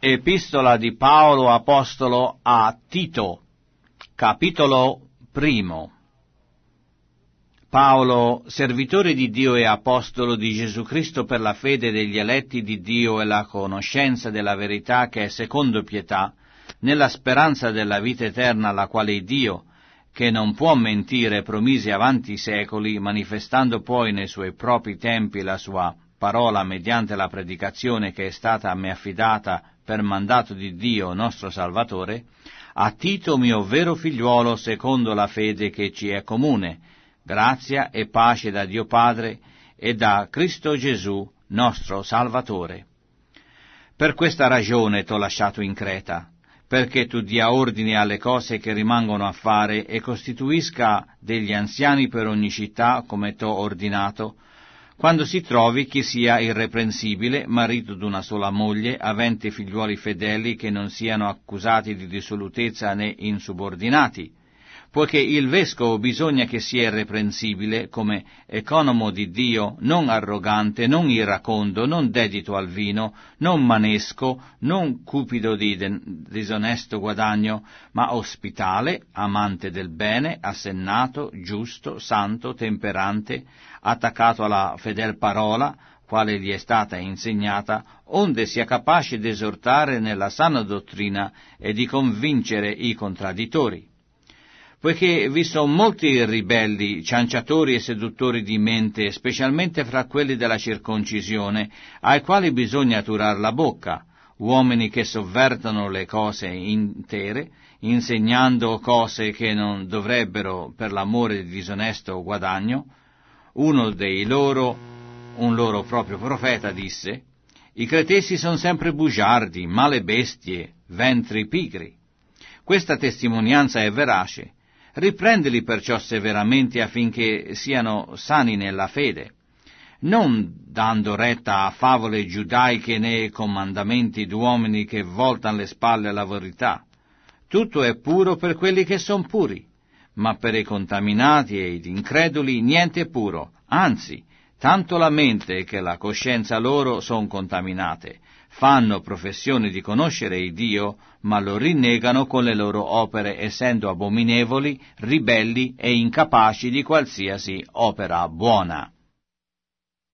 Epistola di Paolo Apostolo a Tito, capitolo 1. Paolo, servitore di Dio e apostolo di Gesù Cristo per la fede degli eletti di Dio e la conoscenza della verità che è secondo pietà, nella speranza della vita eterna, la quale Dio, che non può mentire, promise avanti i secoli, manifestando poi nei suoi propri tempi la sua parola mediante la predicazione che è stata a me affidata per mandato di Dio nostro Salvatore, a Tito mio vero figliuolo secondo la fede che ci è comune, grazia e pace da Dio Padre e da Cristo Gesù nostro Salvatore. Per questa ragione t'ho lasciato in Creta, perché tu dia ordine alle cose che rimangono a fare e costituisca degli anziani per ogni città come t'ho ordinato, quando si trovi chi sia irreprensibile, marito d'una sola moglie, avente figliuoli fedeli che non siano accusati di dissolutezza né insubordinati, poiché il vescovo bisogna che sia irreprensibile, come economo di Dio, non arrogante, non iracondo, non dedito al vino, non manesco, non cupido di disonesto guadagno, ma ospitale, amante del bene, assennato, giusto, santo, temperante, attaccato alla fedel parola, quale gli è stata insegnata, onde sia capace d'esortare nella sana dottrina e di convincere i contraddittori. Poiché vi sono molti ribelli, cianciatori e seduttori di mente, specialmente fra quelli della circoncisione, ai quali bisogna turar la bocca, uomini che sovvertono le cose intere, insegnando cose che non dovrebbero per l'amore di disonesto guadagno. Uno dei loro, un loro proprio profeta, disse: «I cretesi sono sempre bugiardi, male bestie, ventri pigri». Questa testimonianza è verace. Riprendili perciò severamente affinché siano sani nella fede, non dando retta a favole giudaiche né comandamenti d'uomini che voltan le spalle alla verità. Tutto è puro per quelli che son puri, ma per i contaminati e gli increduli niente è puro, anzi, tanto la mente che la coscienza loro son contaminate. Fanno professione di conoscere il Dio, ma lo rinnegano con le loro opere, essendo abominevoli, ribelli e incapaci di qualsiasi opera buona.